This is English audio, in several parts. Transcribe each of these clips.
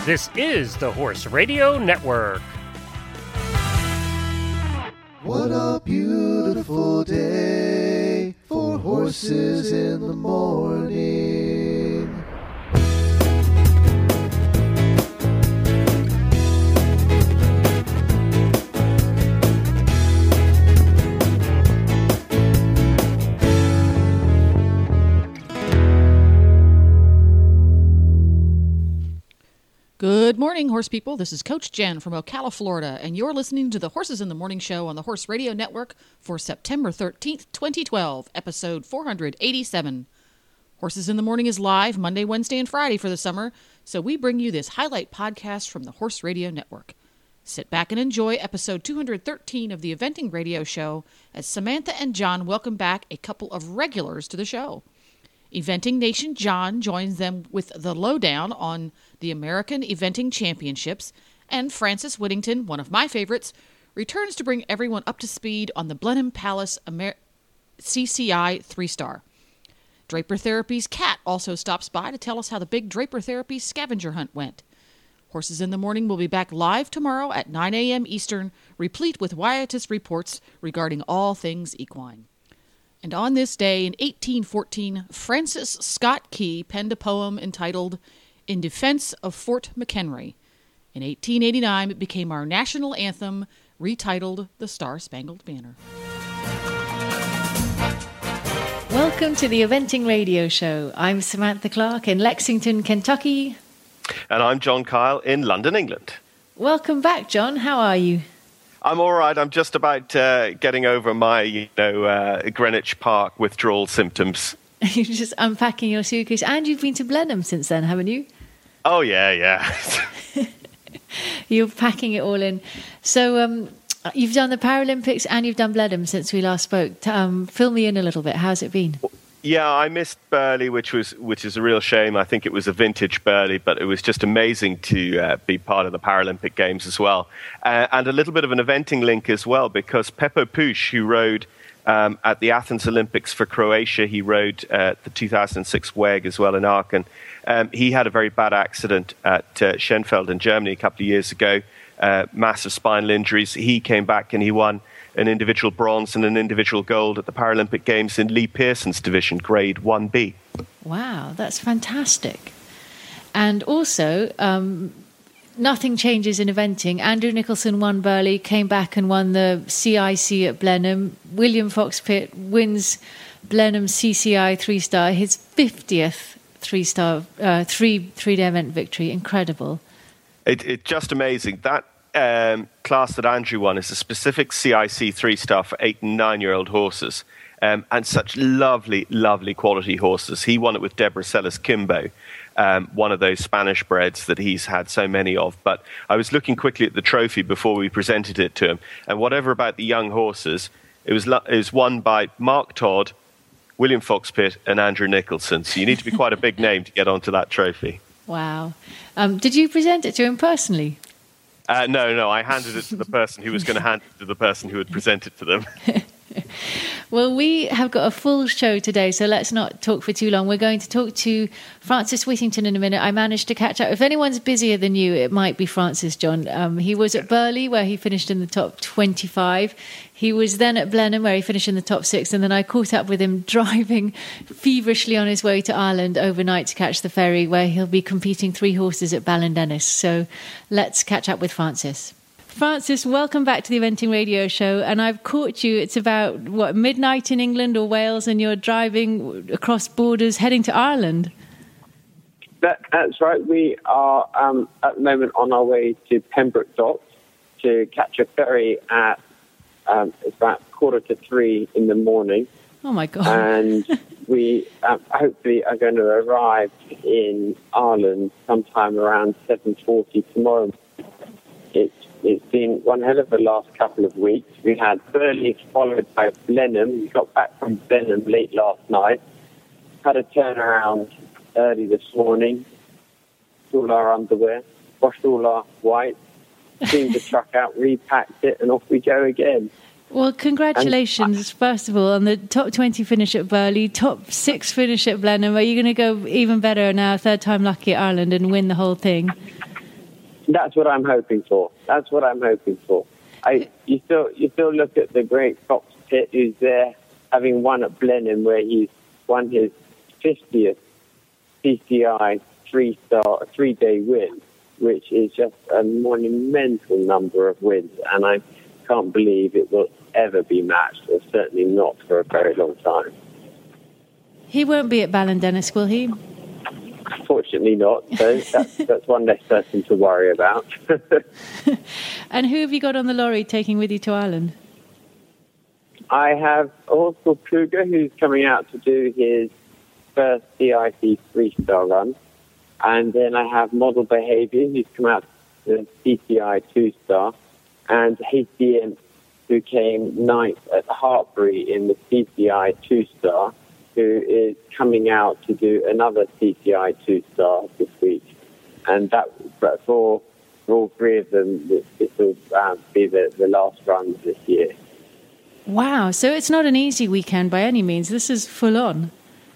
This is the Horse Radio Network. What a beautiful day for horses in the morning. Good morning, horse people. This is Coach Jen from Ocala, Florida, and you're listening to the Horses in the Morning show on the Horse Radio Network for September 13th, 2012, episode 487. Horses in the Morning is live Monday, Wednesday, and Friday for the summer, so we bring you this highlight podcast from the Horse Radio Network. Sit back and enjoy episode 213 of the Eventing Radio show as Samantha and John welcome back a couple of regulars to the show. Eventing Nation John joins them with the lowdown on the American Eventing Championships, and Francis Whittington, one of my favorites, returns to bring everyone up to speed on the Blenheim Palace CCI 3-star. Draper Therapy's Kat also stops by to tell us how the big Draper Therapy scavenger hunt went. Horses in the Morning will be back live tomorrow at 9 a.m. Eastern, replete with riotous reports regarding all things equine. And on this day in 1814, Francis Scott Key penned a poem entitled In Defense of Fort McHenry. In 1889, it became our national anthem, retitled The Star-Spangled Banner. Welcome to the Eventing Radio Show. I'm Samantha Clark in Lexington, Kentucky. And I'm John Kyle in London, England. Welcome back, John. How are you? I'm all right. I'm just about getting over my, Greenwich Park withdrawal symptoms. You're just unpacking your suitcase. And you've been to Blenheim since then, haven't you? Oh, yeah. You're packing it all in. So you've done the Paralympics and you've done Blenheim since we last spoke. Fill me in a little bit. How's it been? Yeah, I missed Burghley, which is a real shame. I think it was a vintage Burghley, but it was just amazing to be part of the Paralympic Games as well. And a little bit of an eventing link as well, because Pepo Puig, who rode at the Athens Olympics for Croatia, he rode the 2006 WEG as well in Aachen. He had a very bad accident at Schenfeld in Germany a couple of years ago, massive spinal injuries. He came back and he won an individual bronze and an individual gold at the Paralympic Games in Lee Pearson's division, grade 1B. Wow, that's fantastic. And also, nothing changes in eventing. Andrew Nicholson won Burghley, came back and won the CIC at Blenheim. William Fox-Pitt wins Blenheim CCI 3-star, his 50th three-day event victory. Incredible. It's just amazing. That class that Andrew won is a specific CIC 3-star for 8 and 9-year-old horses, and such lovely, lovely quality horses. He won it with Deborah Sellers Kimbo, one of those Spanish breds that he's had so many of. But I was looking quickly at the trophy before we presented it to him, and whatever about the young horses, it was won by Mark Todd, William Fox-Pitt, and Andrew Nicholson. So you need to be quite a big name to get onto that trophy. Wow. Did you present it to him personally? No, I handed it to the person who was going to hand it to the person who would present it to them. Well, we have got a full show today, so let's not talk for too long. We're going to talk to Francis Whittington in a minute. I managed to catch up. If anyone's busier than you, it might be Francis, John. He was at Burghley, where he finished in the top 25. He was then at Blenheim, where he finished in the top 6, and then I caught up with him driving feverishly on his way to Ireland overnight to catch the ferry, where he'll be competing 3 horses at Ballindennis. So let's catch up with Francis. Francis, welcome back to the Eventing Radio Show. And I've caught you, it's about, midnight in England or Wales, and you're driving across borders heading to Ireland. That's right. We are at the moment on our way to Pembroke Docks to catch a ferry at it's about 2:45 in the morning. Oh, my God. And we hopefully are going to arrive in Ireland sometime around 7:40 tomorrow. It's been one hell of a last couple of weeks. We had Burghley followed by Blenheim. We got back from Blenheim late last night. Had a turnaround early this morning. All our underwear, washed all our white, cleaned the truck out, repacked it, and off we go again. Well, congratulations, first of all, on the top 20 finish at Burghley, top 6 finish at Blenheim. Are you going to go even better now, third time lucky at Ireland, and win the whole thing? That's what I'm hoping for. You still look at the great Fox Pitt, who's there, having won at Blenheim, where he's won his 50th CCI three-day win, which is just a monumental number of wins, and I can't believe it will ever be matched, or certainly not for a very long time. He won't be at Ballyndennis, will he? Fortunately not, so that's one less person to worry about. And who have you got on the lorry taking with you to Ireland? I have a horse called Cougar, who's coming out to do his first CIC 3-star run. And then I have Model Behaviour, who's come out to the CCI 2-star. And HDM, who came 9th at Hartbury in the CCI 2-star, who is coming out to do another CCI 2-star this week. And that, for all three of them, this will be the last run this year. Wow, so it's not an easy weekend by any means. This is full on.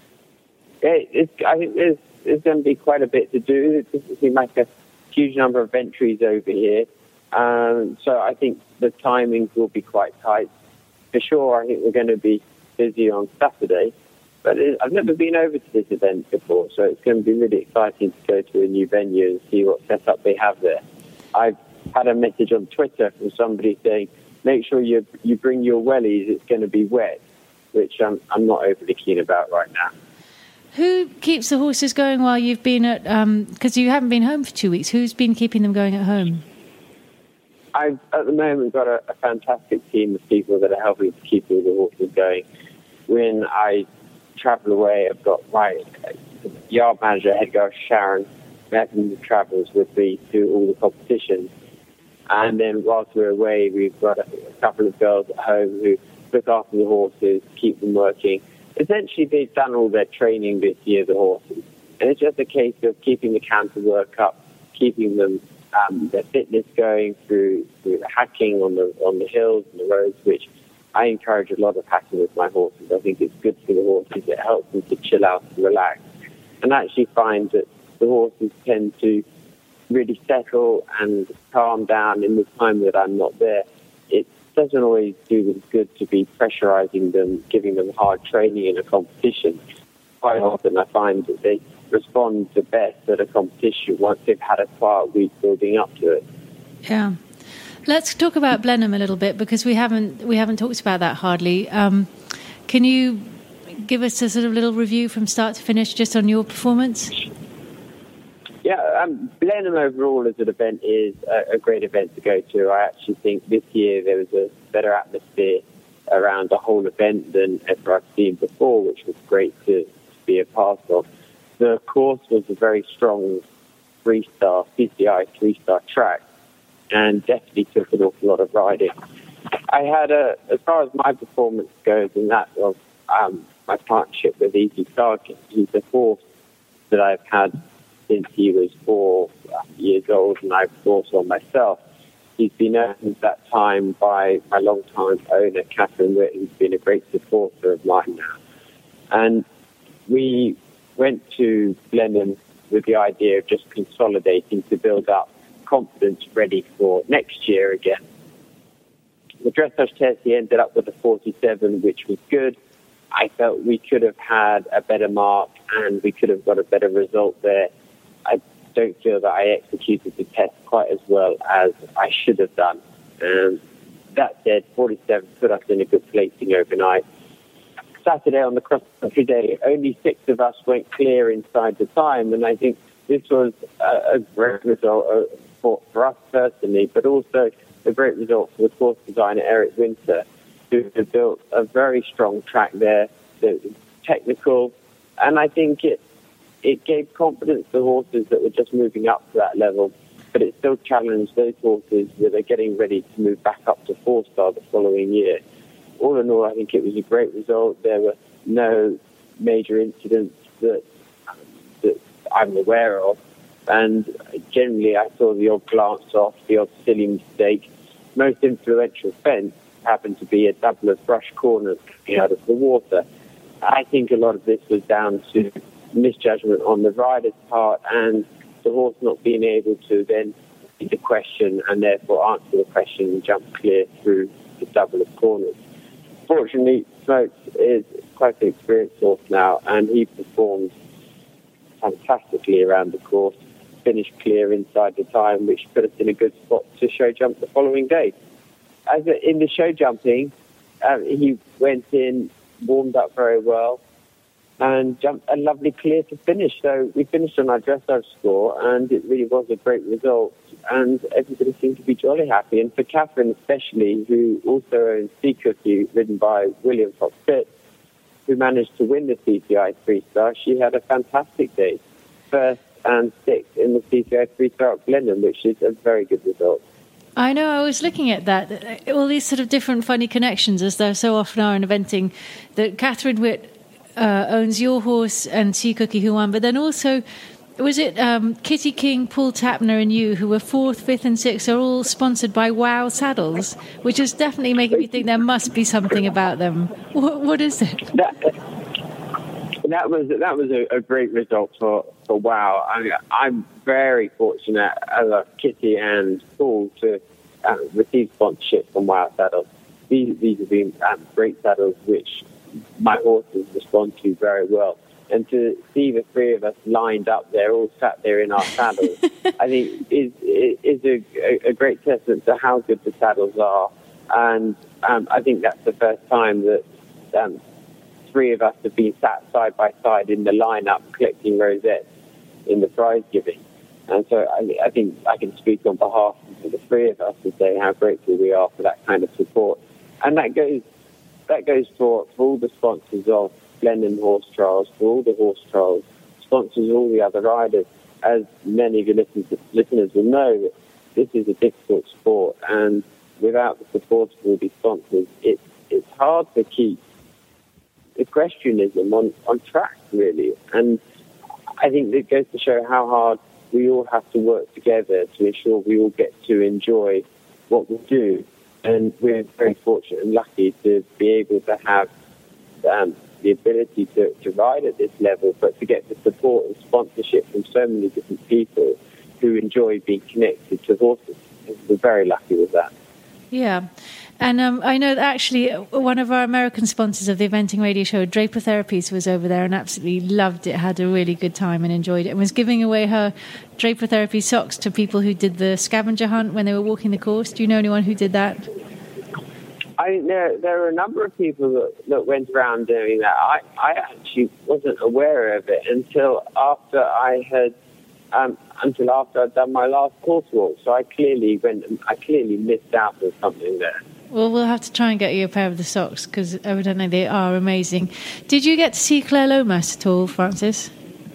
I think there's going to be quite a bit to do. It doesn't seem like a huge number of entries over here. So I think the timings will be quite tight. For sure, I think we're going to be busy on Saturday. But I've never been over to this event before, so it's going to be really exciting to go to a new venue and see what setup they have there. I've had a message on Twitter from somebody saying, make sure you bring your wellies, it's going to be wet, which I'm not overly keen about right now. Who keeps the horses going while you've been at, because you haven't been home for 2 weeks, who's been keeping them going at home? I've, at the moment, got a fantastic team of people that are helping to keep all the horses going. When I travel away, I've got my yard manager, head girl Sharon, who travels with me to all the competitions. And then whilst we're away, we've got a couple of girls at home who look after the horses, keep them working. Essentially, they've done all their training this year, the horses. And it's just a case of keeping the canter work up, keeping them their fitness going through the hacking on the hills and the roads, which I encourage a lot of hacking with my horses. I think it's good for the horses. It helps them to chill out and relax. And I actually find that the horses tend to really settle and calm down in the time that I'm not there. It doesn't always do them good to be pressurizing them, giving them hard training in a competition. Quite often I find that they respond the best at a competition once they've had a quiet week building up to it. Yeah. Let's talk about Blenheim a little bit, because we haven't talked about that hardly. Can you give us a sort of little review from start to finish just on your performance? Yeah, Blenheim overall as an event is a great event to go to. I actually think this year there was a better atmosphere around the whole event than ever I've seen before, which was great to be a part of. The course was a very strong 3-star, CCI 3-star track, and definitely took an awful lot of riding. I had as far as my performance goes, and that was my partnership with Easy Sargent. He's the fourth that I've had since he was 4 years old, and I've brought on myself. He's been owned at that time by my long-time owner, Catherine Witt, who's been a great supporter of mine now. And we went to Blenheim with the idea of just consolidating to build up confidence ready for next year again. The dressage test, he ended up with a 47, which was good. I felt we could have had a better mark and we could have got a better result there. I don't feel that I executed the test quite as well as I should have done. That said, 47 put us in a good placing overnight. Saturday on the cross-country day, only 6 of us went clear inside the time, and I think this was a great result for us personally, but also a great result for the course designer, Eric Winter, who had built a very strong track there, that was technical, and I think it gave confidence to horses that were just moving up to that level, but it still challenged those horses that are getting ready to move back up to 4-star the following year. All in all, I think it was a great result. There were no major incidents that I'm aware of. And generally, I saw the odd glance off, the odd silly mistake. Most influential fence happened to be a double of brush corners coming out of the water. I think a lot of this was down to misjudgment on the rider's part and the horse not being able to then the question and therefore answer the question and jump clear through the double of corners. Fortunately, Smokes is quite an experienced horse now, and he performed fantastically around the course, finished clear inside the time, which put us in a good spot to show jump the following day. In the show jumping, he went in, warmed up very well, and jumped a lovely clear to finish. So we finished on our dressage score, and it really was a great result, and everybody seemed to be jolly happy. And for Catherine especially, who also owns Sea Cookie, ridden by William Fox-Pitt, who managed to win the CCI 3-star, she had a fantastic day. First and sixth in the CCI 3-star at Blenheim, which is a very good result. I know, I was looking at that. All these sort of different funny connections, as there so often are in eventing, that Catherine Witt owns your horse and Sea Cookie, who won, but then also, was it Kitty King, Paul Tapner and you, who were 4th, 5th and 6th, are all sponsored by Wow Saddles, which is definitely making me think there must be something about them. What is it? That was a great result for Wow. I mean, I'm very fortunate as Kitty and Paul to receive sponsorship from Wow Saddles. These have been great saddles which my horses respond to very well. And to see the three of us lined up there, all sat there in our saddles, I think is a great testament to how good the saddles are. And I think that's the first time that three of us have been sat side by side in the lineup collecting rosettes in the prize giving. And so I think I can speak on behalf of the three of us to say how grateful we are for that kind of support. And that goes for all the sponsors of Blenheim Horse Trials, for all the horse trials, sponsors all the other riders. As many of your listeners will know, this is a difficult sport, and without the support of all these sponsors, it's hard to keep equestrianism on track, really. And I think it goes to show how hard we all have to work together to ensure we all get to enjoy what we do. And we're very fortunate and lucky to be able to have the ability to ride at this level, but to get the support and sponsorship from so many different people who enjoy being connected to horses. We're very lucky with that. Yeah. And I know that actually one of our American sponsors of the Eventing Radio Show, Draper Therapies, was over there and absolutely loved it, had a really good time and enjoyed it, and was giving away her Draper Therapy socks to people who did the scavenger hunt when they were walking the course. Do you know anyone who did that? There are a number of people that went around doing that. I actually wasn't aware of it until after I'd done my last course walk. So I clearly missed out on something there. Well, we'll have to try and get you a pair of the socks, because evidently they are amazing. Did you get to see Claire Lomas at all, Francis?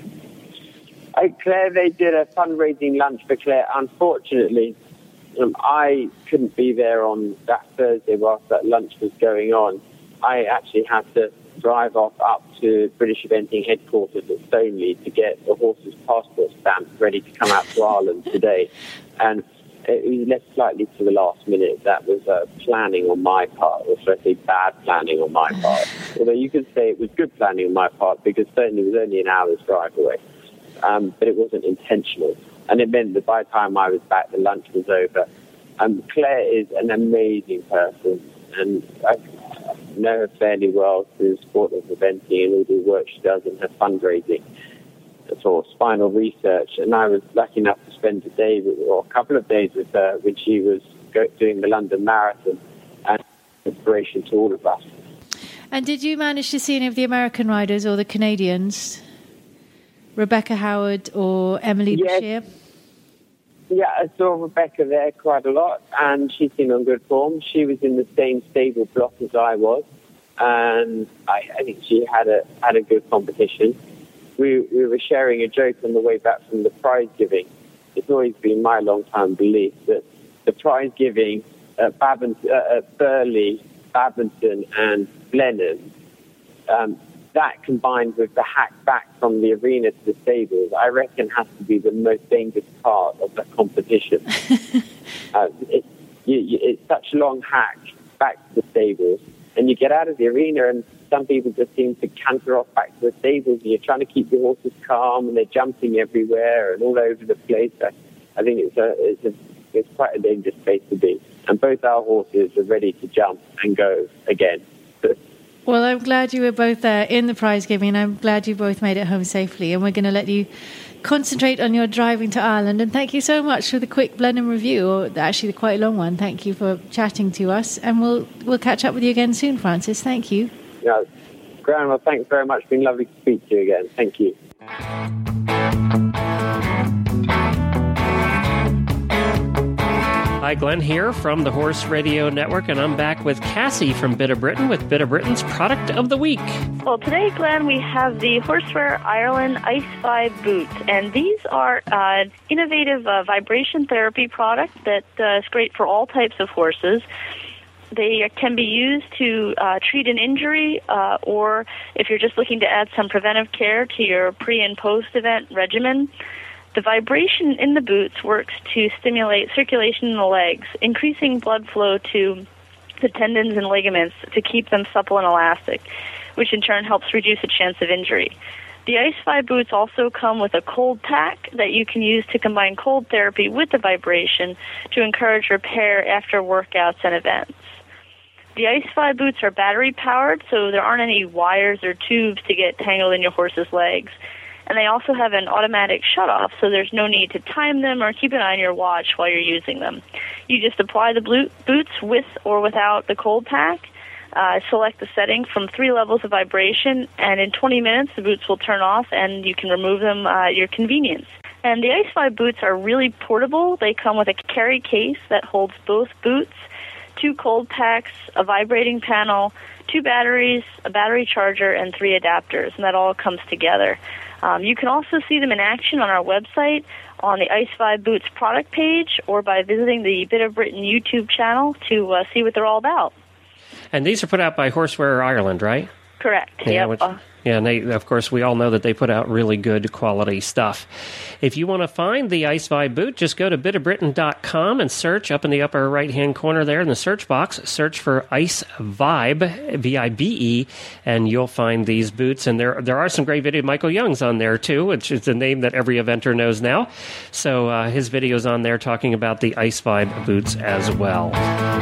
Claire, they did a fundraising lunch for Claire. Unfortunately, I couldn't be there on that Thursday whilst that lunch was going on. I actually had to drive off up to British Eventing headquarters at Stoneleigh to get the horse's passport stamp ready to come out to Ireland today. And it was left slightly to the last minute. That was planning on my part, or should I say bad planning on my part. Although you could say it was good planning on my part, because Stoneleigh was only an hour's drive away. But it wasn't intentional. And it meant that by the time I was back, the lunch was over. Claire is an amazing person, and I know her fairly well through the sport of eventing and all the work she does in her fundraising for spinal research. And I was lucky enough to spend a couple of days with her when she was doing the London Marathon, and inspiration to all of us. And did you manage to see any of the American riders or the Canadians? Rebecca Howard or Emily Bashir? Yeah, I saw Rebecca there quite a lot, and she seemed on good form. She was in the same stable block as I was, and I think she had a good competition. We were sharing a joke on the way back from the prize giving. It's always been my long-time belief that the prize giving at Burley, Badminton and Blenheim, that combined with the hack back from the arena to the stables, I reckon has to be the most dangerous part of the competition. It's such a long hack back to the stables, and you get out of the arena and some people just seem to canter off back to the stables, and you're trying to keep your horses calm, and they're jumping everywhere and all over the place. I think it's a It's quite a dangerous place to be. And both our horses are ready to jump and go again. Well, I'm glad you were both there in the prize giving, and I'm glad you both made it home safely. And we're going to let you concentrate on your driving to Ireland. And thank you so much for the quick Blenheim review, or actually the quite long one. Thank you for chatting to us. And we'll catch up with you again soon, Francis. Thank you. Yeah, Graham, well, thanks very much. It's been lovely to speak to you again. Thank you. Hi, Glenn here from the Horse Radio Network, and I'm back with Cassie from Bit of Britain with Bit of Britain's Product of the Week. Well, today, Glenn, we have the Horseware Ireland Ice Vibe boots, and these are an innovative vibration therapy product that is great for all types of horses. They can be used to treat an injury, or if you're just looking to add some preventive care to your pre- and post-event regimen. The vibration in the boots works to stimulate circulation in the legs, increasing blood flow to the tendons and ligaments to keep them supple and elastic, which in turn helps reduce a chance of injury. The Ice Vibe boots also come with a cold pack that you can use to combine cold therapy with the vibration to encourage repair after workouts and events. The Ice Vibe boots are battery-powered, so there aren't any wires or tubes to get tangled in your horse's legs. And they also have an automatic shutoff, so there's no need to time them or keep an eye on your watch while you're using them. You just apply the boots with or without the cold pack, select the setting from 3 levels of vibration, and in 20 minutes the boots will turn off and you can remove them at your convenience. And the Ice Vibe boots are really portable. They come with a carry case that holds both boots, 2 cold packs, a vibrating panel, 2 batteries, a battery charger, and 3 adapters, and that all comes together. You can also see them in action on our website, on the Ice Vibe Boots product page, or by visiting the Bit of Britain YouTube channel to see what they're all about. And these are put out by Horseware Ireland, right? Correct. Yeah, Yep. and they, of course, we all know that they put out really good quality stuff. If you want to find the Ice Vibe boot, just go to bitofbritain.com and search up in the upper right-hand corner there in the search box. Search for Ice Vibe, V-I-B-E, and you'll find these boots. And there are some great videos. Michael Young's on there, too, which is a name that every eventer knows now. So his video's on there talking about the Ice Vibe boots as well.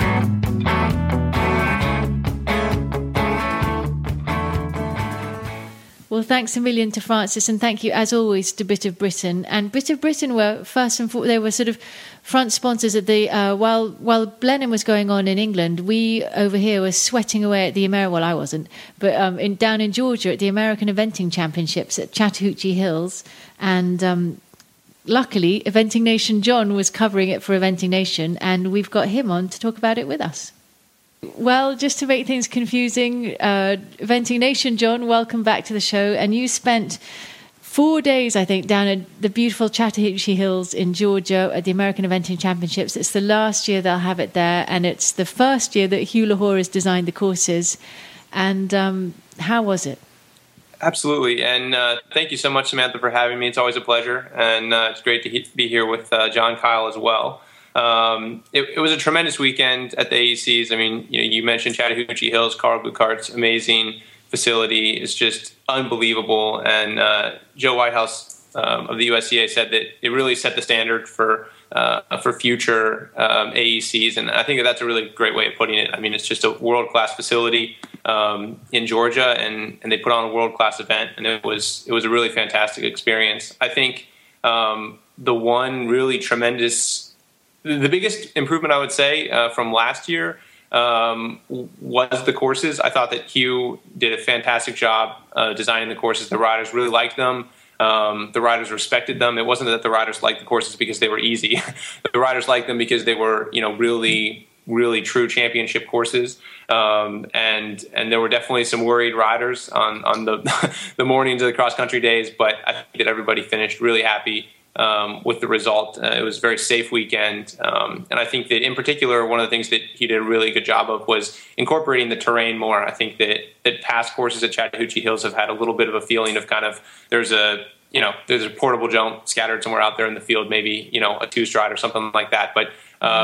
Well, thanks a million to Francis, and thank you, as always, to Bit of Britain. And Bit of Britain were first and foremost, they were sort of front sponsors at the while Blenheim was going on in England. We over here were sweating away at the well, I wasn't, but down in Georgia at the American Eventing Championships at Chattahoochee Hills, and luckily, Eventing Nation John was covering it for Eventing Nation, and we've got him on to talk about it with us. Well, just to make things confusing, Eventing Nation, John, welcome back to the show. And you spent 4 days, I think, down at the beautiful Chattahoochee Hills in Georgia at the American Eventing Championships. It's the last year they'll have it there, and it's the first year that Hugh Lahore has designed the courses. And how was it? Absolutely, and thank you so much, Samantha, for having me. It's always a pleasure, and it's great to be here with John Kyle as well. It was a tremendous weekend at the AECs. I mean, you mentioned Chattahoochee Hills. Carl Buchart's amazing facility is just unbelievable. And Joe Whitehouse of the USCA said that it really set the standard for future AECs. And I think that's a really great way of putting it. I mean, it's just a world-class facility in Georgia, and they put on a world-class event, and it was a really fantastic experience. I think the one really tremendous... The biggest improvement, I would say, from last year was the courses. I thought that Hugh did a fantastic job designing the courses. The riders really liked them. The riders respected them. It wasn't that the riders liked the courses because they were easy. The riders liked them because they were, really, really true championship courses. And there were definitely some worried riders on the mornings of the cross-country days, but I think that everybody finished really happy with the result. It was a very safe weekend. And I think that in particular, one of the things that he did a really good job of was incorporating the terrain more. I think that past courses at Chattahoochee Hills have had a little bit of a feeling of kind of, there's a portable jump scattered somewhere out there in the field, maybe, a two-stride or something like that. But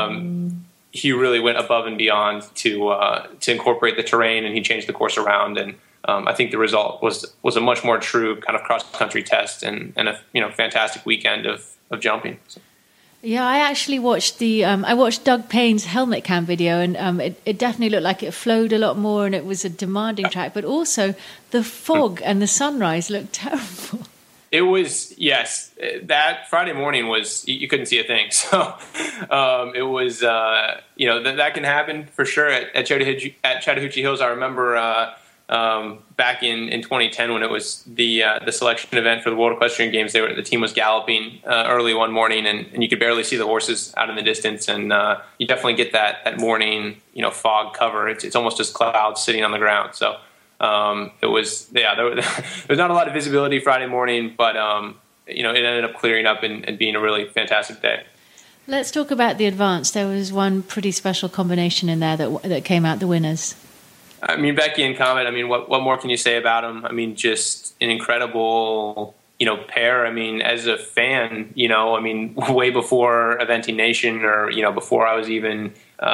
he really went above and beyond to incorporate the terrain, and he changed the course around. And I think the result was a much more true kind of cross-country test and a fantastic weekend of jumping. So. Yeah, I actually watched I watched Doug Payne's helmet cam video, and it definitely looked like it flowed a lot more, and it was a demanding track. But also, the fog and the sunrise looked terrible. It was, yes. That Friday morning was, you couldn't see a thing. So it was, that can happen for sure at Chattahoochee Hills. I remember back in 2010 when it was the selection event for the World Equestrian Games, the team was galloping early one morning, and you could barely see the horses out in the distance. And you definitely get that morning, fog cover. It's almost just clouds sitting on the ground. So it was, there was not a lot of visibility Friday morning, but it ended up clearing up and being a really fantastic day. Let's talk about the advance. There was one pretty special combination in there that came out the winners. I mean, Becky and Comet, what more can you say about them? I mean, just an incredible, pair. I mean, as a fan, way before Eventing Nation or, before I was even,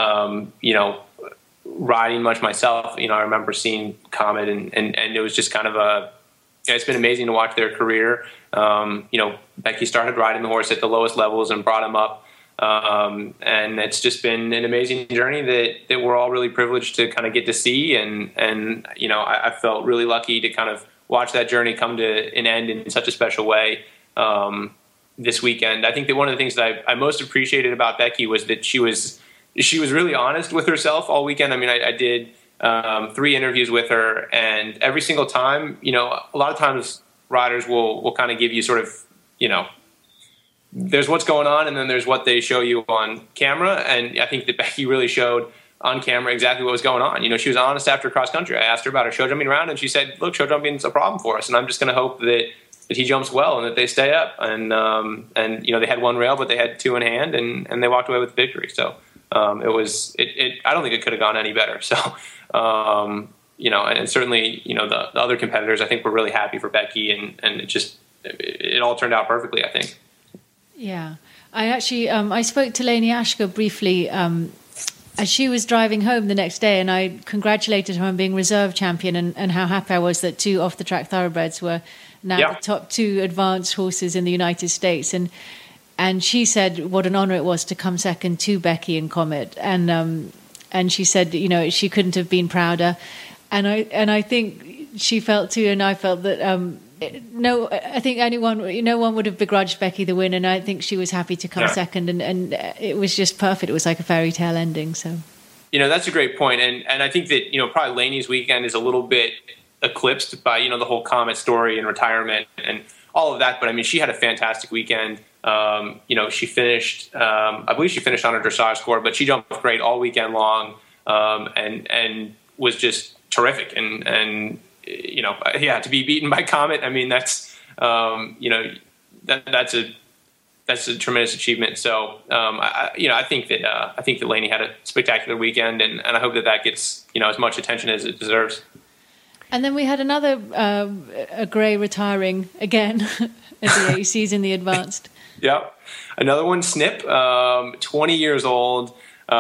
riding much myself, I remember seeing Comet and it was just kind of it's been amazing to watch their career. Becky started riding the horse at the lowest levels and brought him up. And it's just been an amazing journey that we're all really privileged to kind of get to see. And I felt really lucky to kind of watch that journey come to an end in such a special way this weekend. I think that one of the things that I most appreciated about Becky was that she was really honest with herself all weekend. I mean, I did 3 interviews with her, and every single time, a lot of times riders will kind of give you sort of, there's what's going on, and then there's what they show you on camera. And I think that Becky really showed on camera exactly what was going on. She was honest after cross country. I asked her about her show jumping round, and she said, "Look, show jumping's a problem for us, and I'm just going to hope that he jumps well and that they stay up." And they had 1 rail, but they had 2 in hand, and they walked away with the victory. So it was. I don't think it could have gone any better. So and certainly the other competitors, I think, were really happy for Becky, and it all turned out perfectly, I think. Yeah, I actually I spoke to Lainey Ashker briefly as she was driving home the next day, and I congratulated her on being reserve champion and how happy I was that 2 off-the-track thoroughbreds were now the top 2 advanced horses in the United States. And she said what an honour it was to come second to Becky and Comet, and she said she couldn't have been prouder, and I think she felt too, and I felt that. I think no one would have begrudged Becky the win, and I think she was happy to come second, and it was just perfect. It was like a fairy tale ending. So, that's a great point, and I think that probably Lainey's weekend is a little bit eclipsed by the whole Comet story and retirement and all of that. But I mean, she had a fantastic weekend. She finished, I believe she finished on her dressage score, but she jumped great all weekend long, and was just terrific. And to be beaten by Comet, I mean, that's that's a tremendous achievement. So, I think that Lainey had a spectacular weekend, and I hope that gets as much attention as it deserves. And then we had another a Gray retiring again at the AECs in the advanced. Yep, another one, Snip, 20 years old.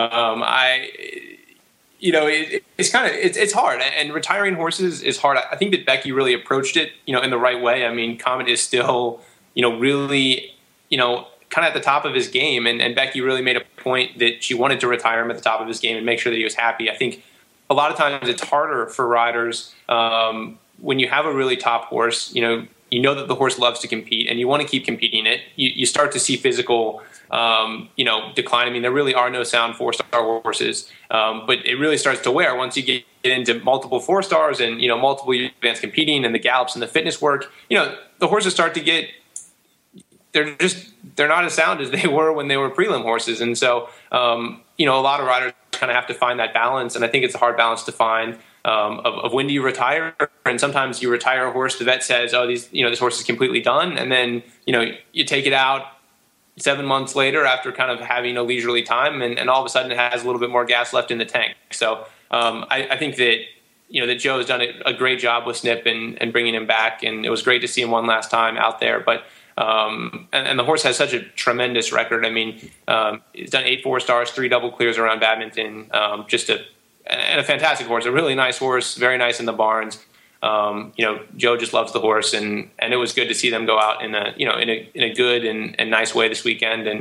It's kind of it's hard, and retiring horses is hard. I think that Becky really approached it, in the right way. I mean, Comet is still, really, kind of at the top of his game, and Becky really made a point that she wanted to retire him at the top of his game and make sure that he was happy. I think a lot of times it's harder for riders when you have a really top horse. You know that the horse loves to compete, and you want to keep competing it. You start to see physical. Decline. I mean, there really are no sound 4-star horses, but it really starts to wear once you get into multiple 4-stars and, multiple advanced competing and the gallops and the fitness work. The horses start to get, they're not as sound as they were when they were prelim horses. And so, a lot of riders kind of have to find that balance. And I think it's a hard balance to find of when do you retire. And sometimes you retire a horse, the vet says, oh, this horse is completely done. And then, you take it out 7 months later after kind of having a leisurely time, and all of a sudden it has a little bit more gas left in the tank. So I think that that Joe has done a great job with Snip and bringing him back, and it was great to see him one last time out there. But and the horse has such a tremendous record. I mean, he's done 8 4-stars, 3 double clears around Badminton. And a fantastic horse, a really nice horse, very nice in the barns. Joe just loves the horse, and it was good to see them go out in a good and nice way this weekend. And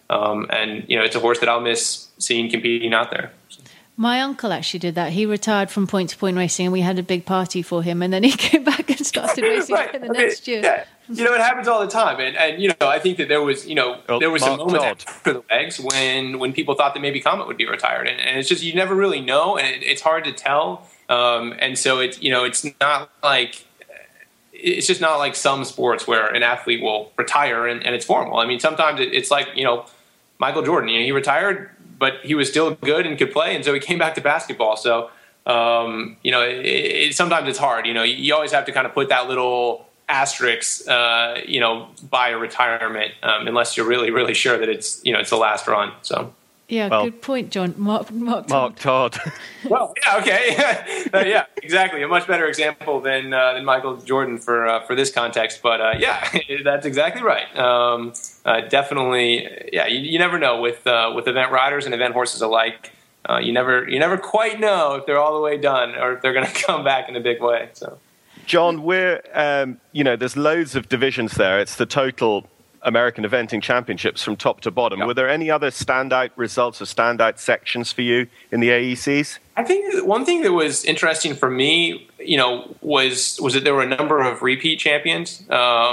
And, it's a horse that I'll miss seeing competing out there. My uncle actually did that. He retired from point-to-point racing, and we had a big party for him. And then he came back and started racing the next year. Yeah. It happens all the time. And I think that there was, there was a moment after the legs when people thought that maybe Comet would be retired. And it's just, you never really know, and it's hard to tell. And so it's, it's not like, it's just not like some sports where an athlete will retire and it's formal. I mean, sometimes it's like, Michael Jordan, he retired, but he was still good and could play, and so he came back to basketball. So, sometimes it's hard. You always have to kind of put that little asterisk, by a retirement, unless you're really, really sure that it's the last run. So. Yeah, good point, John. Mark Todd. Well, yeah, okay. Yeah, exactly. A much better example than Michael Jordan for this context. But, that's exactly right. Definitely, yeah, you never know with event riders and event horses alike. You never quite know if they're all the way done or if they're going to come back in a big way. So, John, there's loads of divisions there. It's the total American Eventing Championships from top to bottom. Yep. Were there any other standout results or standout sections for you in the AECs? I think one thing that was interesting for me, was that there were a number of repeat champions.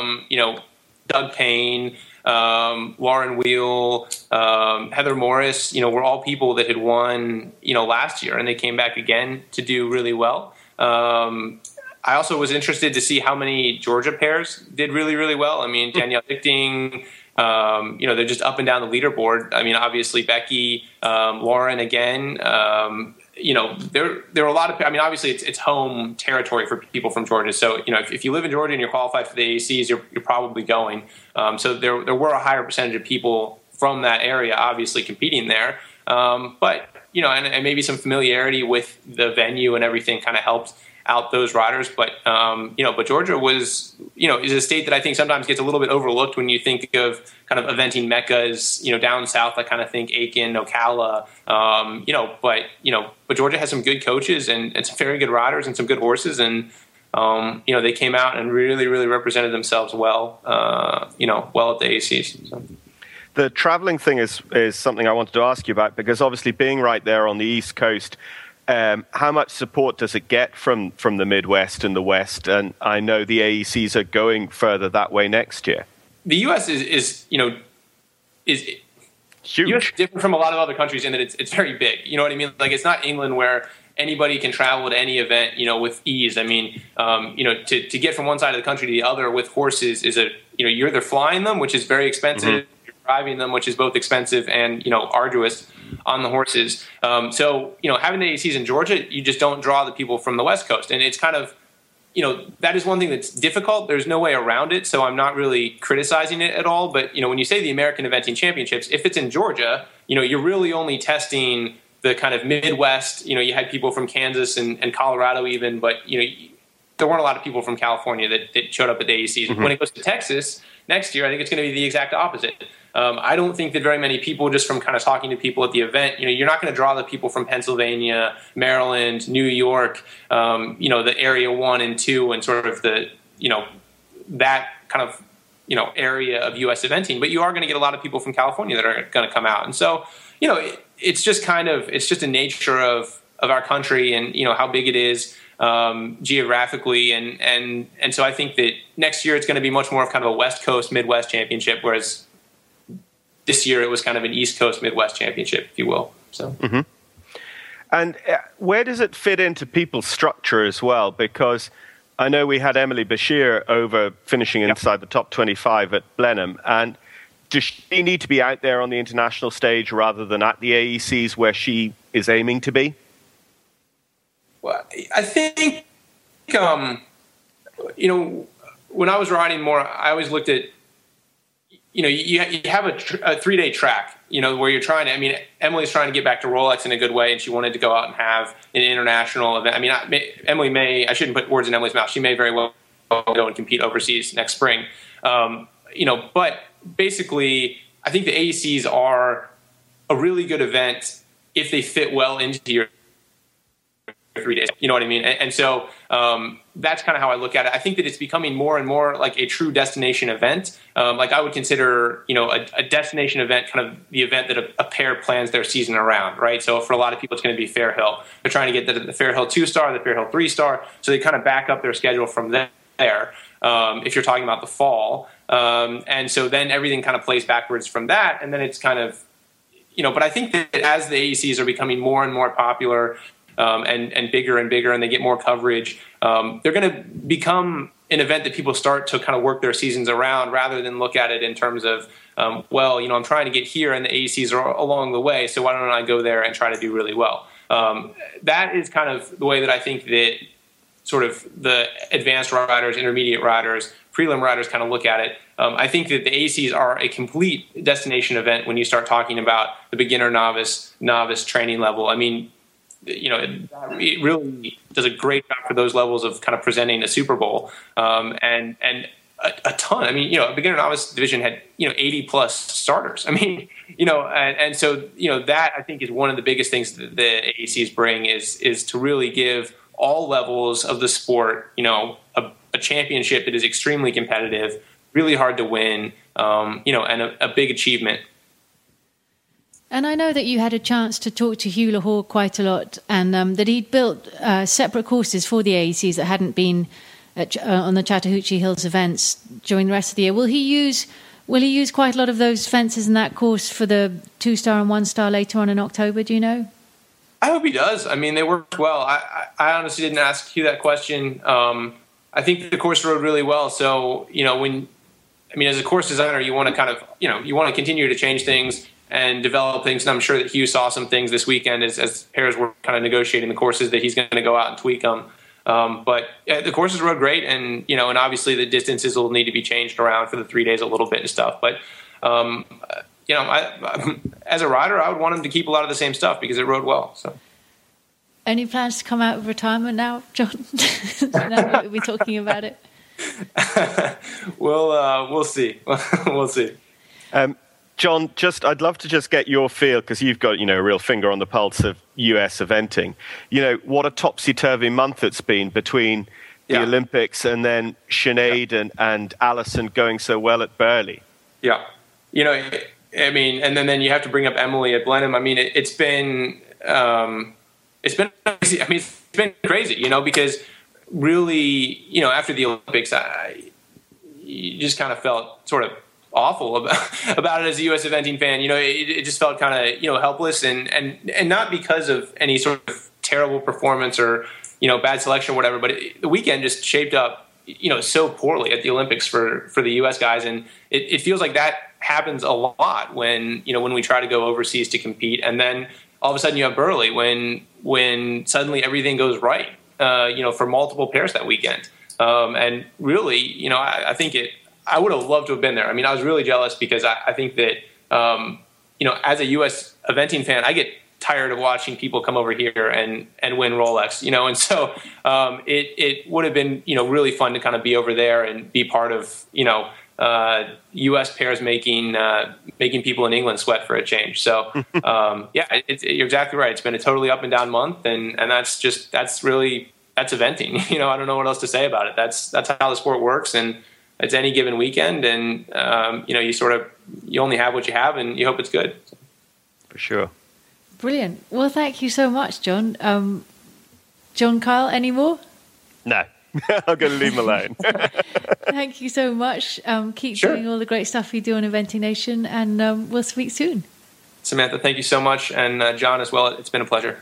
Doug Payne, Lauren Wheel, Heather Morris, were all people that had won, last year, and they came back again to do really well. I also was interested to see how many Georgia pairs did really, really well. I mean, Danielle Dichting, they're just up and down the leaderboard. I mean, obviously Becky, Lauren again. There are a lot of. I mean, obviously it's home territory for people from Georgia. So if you live in Georgia and you're qualified for the AACs, you're probably going. So there were a higher percentage of people from that area, obviously competing there. But and maybe some familiarity with the venue and everything kind of helped out those riders, but Georgia was, is a state that I think sometimes gets a little bit overlooked when you think of kind of eventing meccas, down south. I kind of think Aiken, Ocala, but Georgia has some good coaches and some very good riders and some good horses, and they came out and really, really represented themselves well, well at the ACs. So. The traveling thing is something I wanted to ask you about, because obviously being right there on the East Coast, how much support does it get from the Midwest and the West? And I know the AECs are going further that way next year. The U.S. is huge. US is different from a lot of other countries in that it's very big. You know what I mean? Like, it's not England where anybody can travel to any event, with ease. I mean, to get from one side of the country to the other with horses is you're either flying them, which is very expensive, mm-hmm. You're driving them, which is both expensive and, arduous on the horses. So, having the AECs in Georgia, you just don't draw the people from the West Coast. And it's kind of, that is one thing that's difficult. There's no way around it. So I'm not really criticizing it at all. But, when you say the American Eventing Championships, if it's in Georgia, you're really only testing the kind of Midwest. You had people from Kansas and Colorado even, but, there weren't a lot of people from California that showed up at the AECs. Mm-hmm. When it goes to Texas next year, I think it's going to be the exact opposite. I don't think that very many people, just from kind of talking to people at the event, you're not going to draw the people from Pennsylvania, Maryland, New York, the area 1 and 2 and sort of the, that kind of, area of U.S. eventing. But you are going to get a lot of people from California that are going to come out. And so, it's just a nature of our country and, how big it is geographically. And so I think that next year it's going to be much more of kind of a West Coast, Midwest championship, whereas this year it was kind of an East Coast, Midwest championship, if you will. So, mm-hmm. And where does it fit into people's structure as well? Because I know we had Emily Bashir over finishing inside the top 25 at Blenheim. And does she need to be out there on the international stage rather than at the AECs where she is aiming to be? Well, I think, when I was riding more, I always looked at, you have a 3-day track, where you're trying to, Emily's trying to get back to Rolex in a good way, and she wanted to go out and have an international event. Emily may, I shouldn't put words in Emily's mouth, she may very well go and compete overseas next spring. But basically, I think the AECs are a really good event if they fit well into your 3 days. You know what I mean? And so that's kind of how I look at it. I think that it's becoming more and more like a true destination event. Like I would consider, a destination event kind of the event that a pair plans their season around, right? So for a lot of people, it's going to be Fairhill. They're trying to get the Fairhill 2-star, the Fairhill 3-star. So they kind of back up their schedule from there. If you're talking about the fall. And so then everything kind of plays backwards from that. And then it's kind of, but I think that as the AECs are becoming more and more popular and bigger and bigger and they get more coverage, they're going to become an event that people start to kind of work their seasons around rather than look at it in terms of, I'm trying to get here and the AECs are along the way, so why don't I go there and try to do really well? That is kind of the way that I think that sort of the advanced riders, intermediate riders, prelim riders kind of look at it. I think that the AECs are a complete destination event when you start talking about the beginner, novice training level. I mean, it really does a great job for those levels of kind of presenting a Super Bowl and a ton. I mean, a beginner novice division had 80 plus starters. I mean, and so that I think is one of the biggest things that the AECs bring is to really give all levels of the sport, a championship that is extremely competitive, really hard to win, and a big achievement. And I know that you had a chance to talk to Hugh Lahore quite a lot, and that he'd built separate courses for the AECs that hadn't been on the Chattahoochee Hills events during the rest of the year. Will he use quite a lot of those fences in that course for the 2-star and 1-star later on in October? Do you know? I hope he does. I mean, they worked well. I honestly didn't ask Hugh that question. I think the course rode really well. So, as a course designer, you want to kind of, you want to continue to change things and develop things. And I'm sure that Hugh saw some things this weekend as pairs were kind of negotiating the courses that he's going to go out and tweak them. But the courses rode great. And, and obviously the distances will need to be changed around for the 3 days a little bit and stuff. But, as a rider, I would want him to keep a lot of the same stuff because it rode well. So, any plans to come out of retirement now, John? Now that we'll be talking about it. We'll see. We'll see. John, I'd love to just get your feel because you've got a real finger on the pulse of US eventing. What a topsy-turvy month it's been between the Olympics and then Sinead and Alison going so well at Burghley. Yeah. And then you have to bring up Emily at Blenheim. I mean, it's been crazy. I mean, it's been crazy, because really, after the Olympics, you just kind of felt sort of awful about it as a U.S. eventing fan. It just felt kind of, helpless and not because of any sort of terrible performance or, bad selection or whatever, but the weekend just shaped up, so poorly at the Olympics for the U.S. guys. And it feels like that happens a lot when we try to go overseas to compete, and then all of a sudden you have Burghley when suddenly everything goes right, for multiple pairs that weekend. And really, I think I would have loved to have been there. I mean, I was really jealous because I think that, as a U.S. eventing fan, I get tired of watching people come over here and win Rolex, and so it would have been, really fun to kind of be over there and be part of, U.S. pairs making people in England sweat for a change. So, you're exactly right. It's been a totally up and down month, and that's eventing. I don't know what else to say about it. That's how the sport works, and it's any given weekend, and you only have what you have, and you hope it's good. For sure. Brilliant. Well, thank you so much, John. John Kyle, any more? No. I'm going to leave him alone. Thank you so much. Keep doing all the great stuff you do on Eventing Nation, and we'll speak soon. Samantha, thank you so much, and John as well. It's been a pleasure.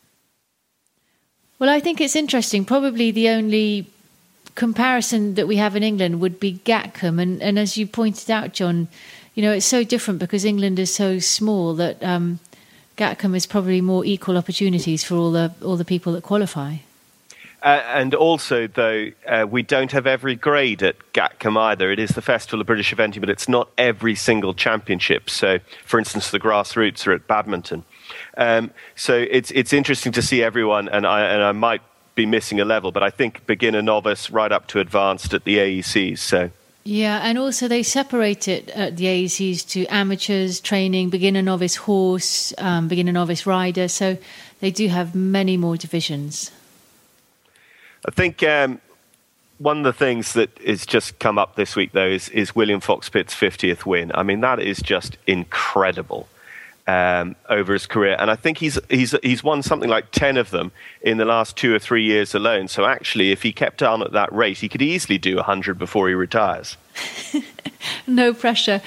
Well, I think it's interesting. Probably the only comparison that we have in England would be Gatcombe, and as you pointed out, John, it's so different because England is so small that Gatcombe is probably more equal opportunities for all the people that qualify. And also, though, we don't have every grade at Gatcombe either. It is the Festival of British Eventing, but it's not every single championship. So, for instance, the grassroots are at Badminton. So it's interesting to see everyone, and I might be missing a level, but I think beginner, novice, right up to advanced at the AECs. So. Yeah, and also they separate it at the AECs to amateurs, training, beginner, novice, horse, beginner, novice, rider. So they do have many more divisions. I think one of the things that has just come up this week, though, is William Fox Pitt's 50th win. I mean, that is just incredible over his career. And I think he's won something like 10 of them in the last 2 or 3 years alone. So actually, if he kept on at that rate, he could easily do 100 before he retires. No pressure.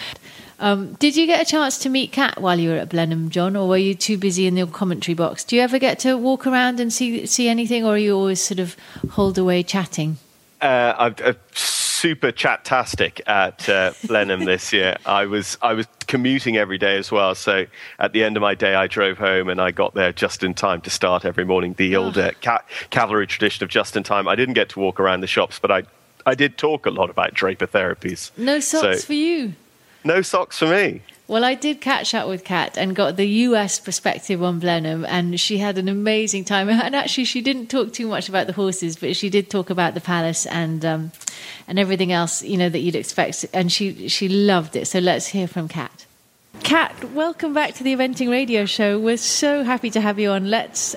Did you get a chance to meet Kat while you were at Blenheim, John, or were you too busy in the commentary box? Do you ever get to walk around and see anything, or are you always sort of holed away chatting? I'm super chat-tastic at Blenheim this year. I was commuting every day as well, so at the end of my day I drove home and I got there just in time to start every morning. The old cavalry tradition of just in time. I didn't get to walk around the shops, but I did talk a lot about Draper Therapies. No socks for you? No socks for me. Well, I did catch up with Kat and got the US perspective on Blenheim, and she had an amazing time. And actually, she didn't talk too much about the horses, but she did talk about the palace and everything else, you know, that you'd expect. And she loved it. So let's hear from Kat. Kat, welcome back to the Eventing Radio Show. We're so happy to have you on. Let's,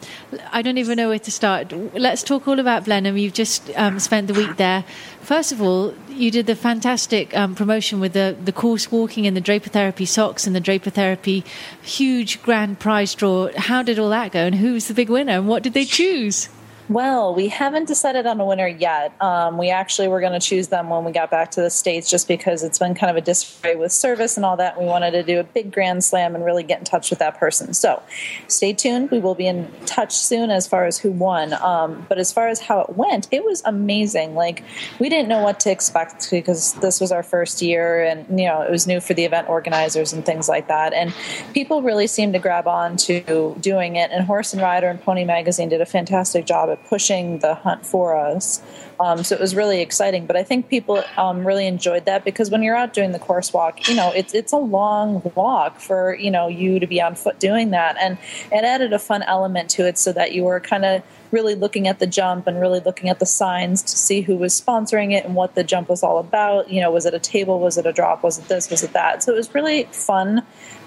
I don't even know where to start. Let's talk all about Blenheim. You've just spent the week there. First of all, you did the fantastic promotion with the course walking and the Draper Therapy socks and the Draper Therapy huge grand prize draw. How did all that go, and who was the big winner, and what did they choose? Well, we haven't decided on a winner yet. We actually were going to choose them when we got back to the States, just because it's been kind of a disarray with service and all that. We wanted to do a big grand slam and really get in touch with that person. So stay tuned. We will be in touch soon as far as who won. But as far as how it went, it was amazing. Like, we didn't know what to expect because this was our first year, and, you know, it was new for the event organizers and things like that. And people really seemed to grab on to doing it. And Horse and Rider and Pony Magazine did a fantastic job at pushing the hunt for us. So it was really exciting. But I think people really enjoyed that, because when you're out doing the course walk, you know, it's a long walk for, you know, you to be on foot doing that. And it added a fun element to it, so that you were kind of really looking at the jump and really looking at the signs to see who was sponsoring it and what the jump was all about. You know, was it a table? Was it a drop? Was it this? Was it that? So it was really fun.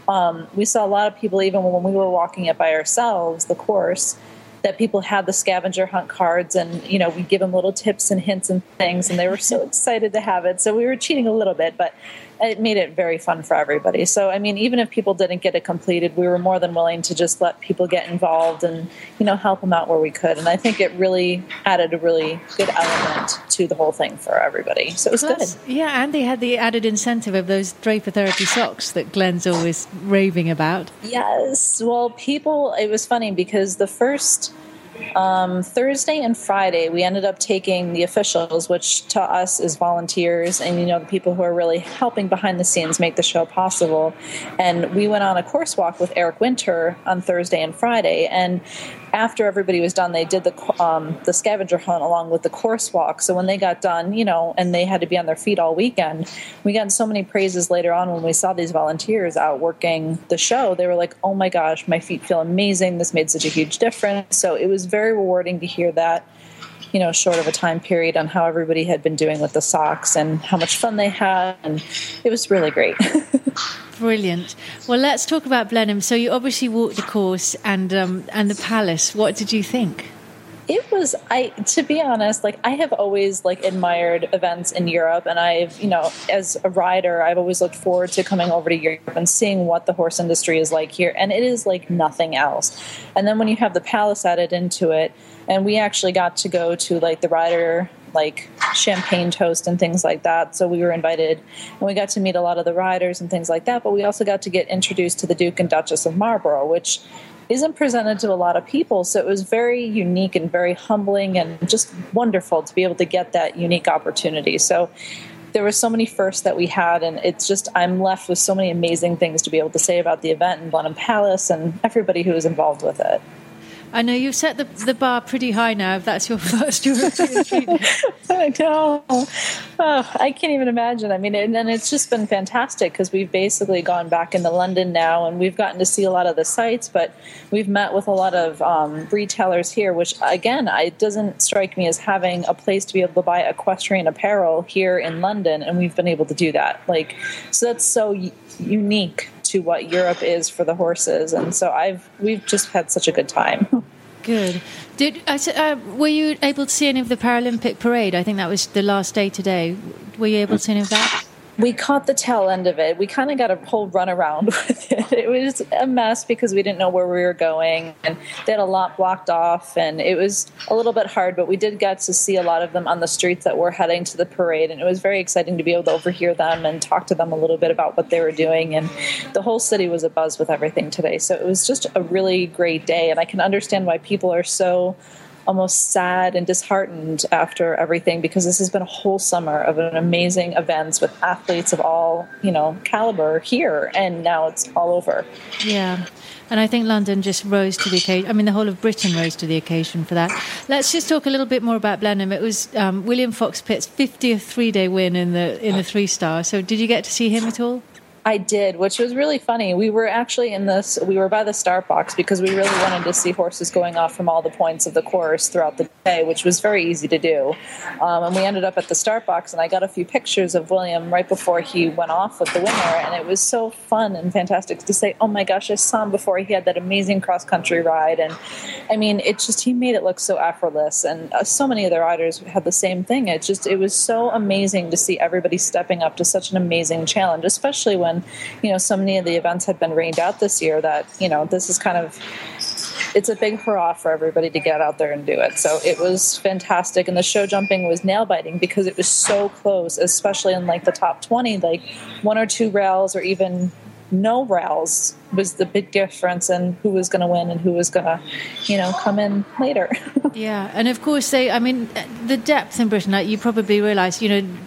We saw a lot of people, even when we were walking it by ourselves, the course, that people had the scavenger hunt cards, and, you know, we give them little tips and hints and things, and they were so excited to have it. So we were cheating a little bit, but it made it very fun for everybody. So, I mean, even if people didn't get it completed, we were more than willing to just let people get involved and, you know, help them out where we could. And I think it really added a really good element to the whole thing for everybody. So it was good. Yeah, and they had the added incentive of those Draper Therapy socks that Glenn's always raving about. Yes. Well, it was funny because the first Thursday and Friday, we ended up taking the officials, which to us is volunteers and, you know, the people who are really helping behind the scenes make the show possible. And we went on a course walk with Eric Winter on Thursday and Friday. And after everybody was done, they did the scavenger hunt along with the course walk. So when they got done, you know, and they had to be on their feet all weekend, we got so many praises later on when we saw these volunteers out working the show. They were like, oh my gosh, my feet feel amazing. This made such a huge difference. So it was very rewarding to hear that, you know, short of a time period, on how everybody had been doing with the socks and how much fun they had. And it was really great. Brilliant. Well, let's talk about Blenheim. So you obviously walked the course and the palace. What did you think? It was, to be honest, like, I have always, like, admired events in Europe, and I've, you know, as a rider, I've always looked forward to coming over to Europe and seeing what the horse industry is like here, and it is like nothing else. And then when you have the palace added into it, and we actually got to go to, like, the rider, like, champagne toast and things like that, so we were invited, and we got to meet a lot of the riders and things like that, but we also got to get introduced to the Duke and Duchess of Marlborough, which isn't presented to a lot of people. So it was very unique and very humbling and just wonderful to be able to get that unique opportunity. So there were so many firsts that we had, and it's just, I'm left with so many amazing things to be able to say about the event in Blenheim Palace and everybody who was involved with it. I know you've set the bar pretty high now, if that's your first European treat. I know. Oh, I can't even imagine. I mean, and it's just been fantastic, because we've basically gone back into London now, and we've gotten to see a lot of the sites, but we've met with a lot of retailers here, which, again, it doesn't strike me as having a place to be able to buy equestrian apparel here in London, and we've been able to do that. Like, so that's so unique to what Europe is for the horses, and so we've just had such a good time. Good. Were you able to see any of the Paralympic parade? I think that was the last day today. Were you able to see any of that? We caught the tail end of it. We kind of got a whole run around with it. It was a mess because we didn't know where we were going, and they had a lot blocked off, and it was a little bit hard, but we did get to see a lot of them on the streets that were heading to the parade, and it was very exciting to be able to overhear them and talk to them a little bit about what they were doing, and the whole city was abuzz with everything today. So it was just a really great day, and I can understand why people are so almost sad and disheartened after everything, because this has been a whole summer of an amazing events with athletes of all, caliber here, and now it's all over. Yeah. And I think London just rose to the occasion. I mean, the whole of Britain rose to the occasion for that. Let's just talk a little bit more about Blenheim. It was William Fox-Pitt's 50th three-day win in the three-star. So did you get to see him at all? I did, which was really funny. We were actually we were by the start box because we really wanted to see horses going off from all the points of the course throughout the day, which was very easy to do. And we ended up at the start box, and I got a few pictures of William right before he went off with the winner, and it was so fun and fantastic to say, oh my gosh, I saw him before he had that amazing cross-country ride. And I mean, he made it look so effortless, and so many of the riders had the same thing. It was so amazing to see everybody stepping up to such an amazing challenge, especially when so many of the events had been rained out this year that, this is it's a big hurrah for everybody to get out there and do it. So it was fantastic. And the show jumping was nail biting because it was so close, especially in the top 20, one or two rails or even no rails was the big difference in who was going to win and who was going to, come in later. Yeah. And of course, the depth in Britain, you probably realize,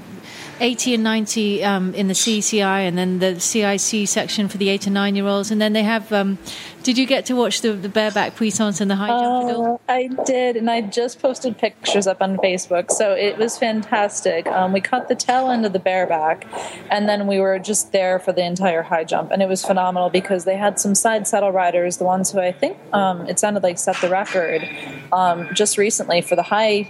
80 and 90 in the CCI, and then the CIC section for the 8 and 9-year-olds, and then they have. Did you get to watch the bareback puissance and the high jump at all? I did, and I just posted pictures up on Facebook, so it was fantastic. We caught the tail end of the bareback, and then we were just there for the entire high jump, and it was phenomenal because they had some side saddle riders, the ones who I think it sounded like set the record just recently for the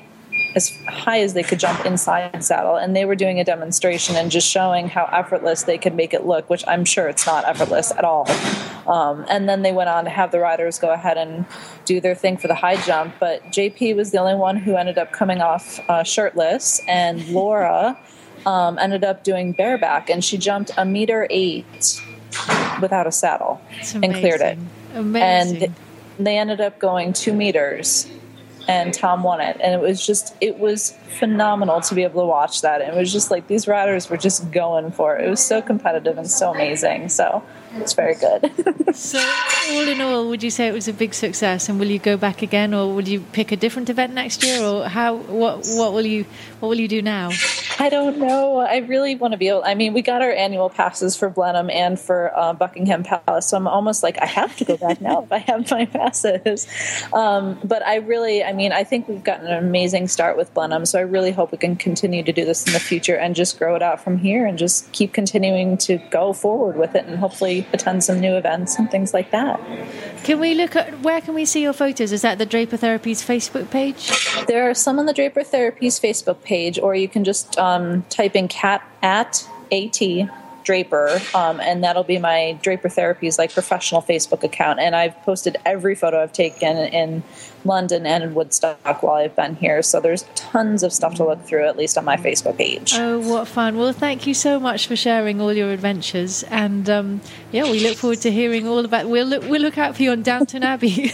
as high as they could jump inside saddle, and they were doing a demonstration and just showing how effortless they could make it look, which I'm sure it's not effortless at all. And then they went on to have the riders go ahead and do their thing for the high jump, but JP was the only one who ended up coming off shirtless, and Laura ended up doing bareback, and she jumped 1.8 meters without a saddle and cleared it. Amazing. And they ended up going 2 meters, and Tom won it. And it was phenomenal to be able to watch that. It was just these riders were just going for it. It was so competitive and so amazing. So it's very good. So all in all, would you say it was a big success? And will you go back again, or will you pick a different event next year, or what will you do now? I don't know. I really want to be able. I mean, we got our annual passes for Blenheim and for Buckingham Palace, so I'm almost I have to go back now if I have my passes. But I think we've gotten an amazing start with Blenheim, so I really hope we can continue to do this in the future and just grow it out from here and just keep continuing to go forward with it and hopefully attend some new events and things like that. Can we look at where can we see your photos? Is that the Draper Therapies Facebook page? There are some on the Draper Therapies Facebook page, or you can just type in cat at AT Draper, and that'll be my Draper Therapies professional Facebook account. And I've posted every photo I've taken in London and in Woodstock while I've been here. So there's tons of stuff to look through, at least on my Facebook page. Oh, what fun. Well, thank you so much for sharing all your adventures. And we look forward to hearing all about We'll look out for you on Downton Abbey.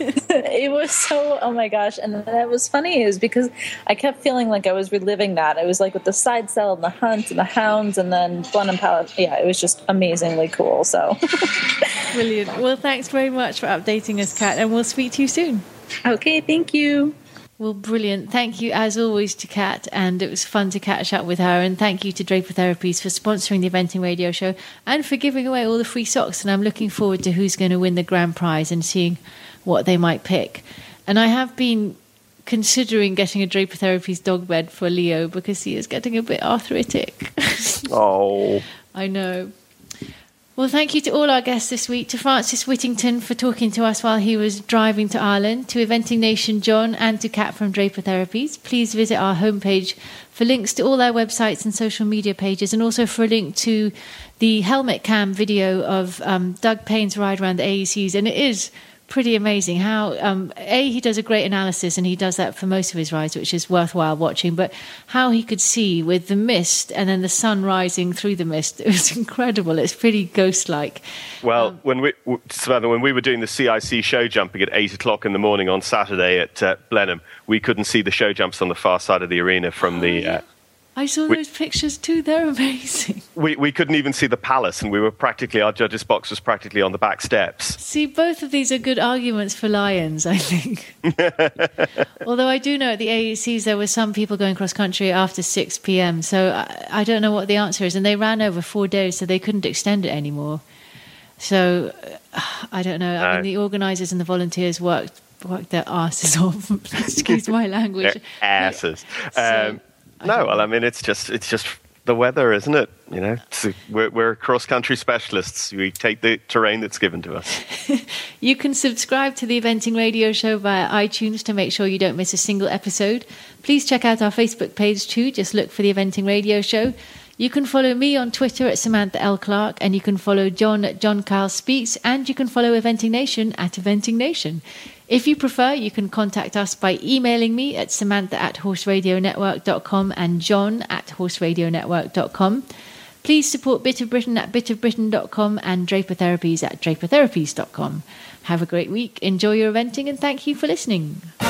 It was so, oh my gosh. And that was funny is because I kept feeling like I was reliving that. It was with the side saddle and the hunt and the hounds and then Blenheim Palace. Yeah, it was just amazingly cool. So brilliant. Well, thanks very much for updating us, Kat, and we'll speak to you soon. Okay, thank you. Well, brilliant. Thank you, as always, to Kat, and it was fun to catch up with her. And thank you to Draper Therapies for sponsoring the Eventing Radio Show and for giving away all the free socks. And I'm looking forward to who's going to win the grand prize and seeing what they might pick. And I have been considering getting a Draper Therapies dog bed for Leo because he is getting a bit arthritic. Oh. I know. Well, thank you to all our guests this week, to Francis Whittington for talking to us while he was driving to Ireland, to Eventing Nation John, and to Kat from Draper Therapies. Please visit our homepage for links to all their websites and social media pages, and also for a link to the helmet cam video of Doug Payne's ride around the AECs. And it is pretty amazing how, he does a great analysis, and he does that for most of his rides, which is worthwhile watching, but how he could see with the mist and then the sun rising through the mist, it was incredible. It's pretty ghost-like. Well, Savannah, when we were doing the CIC show jumping at 8 o'clock in the morning on Saturday at Blenheim, we couldn't see the show jumps on the far side of the arena from the... I saw those pictures too. They're amazing. We couldn't even see the palace, and our judges' box was practically on the back steps. See, both of these are good arguments for Lions, I think. Although I do know at the AECs there were some people going cross-country after 6 p.m, so I don't know what the answer is. And they ran over 4 days, so they couldn't extend it anymore. So I don't know. I mean, the organisers and the volunteers worked their asses off. Excuse my language. Their asses. It's just the weather, isn't it? You know, we're cross-country specialists. We take the terrain that's given to us. You can subscribe to the Eventing Radio Show via iTunes to make sure you don't miss a single episode. Please check out our Facebook page too. Just look for the Eventing Radio Show. You can follow me on Twitter at Samantha L. Clark, and you can follow John at John Kyle Speaks, and you can follow Eventing Nation at Eventing Nation. If you prefer, you can contact us by emailing me at samantha@horseradionetwork.com and john@horseradionetwork.com. Please support Bit of Britain at bitofbritain.com and Draper Therapies at drapertherapies.com. Have a great week, enjoy your eventing, and thank you for listening.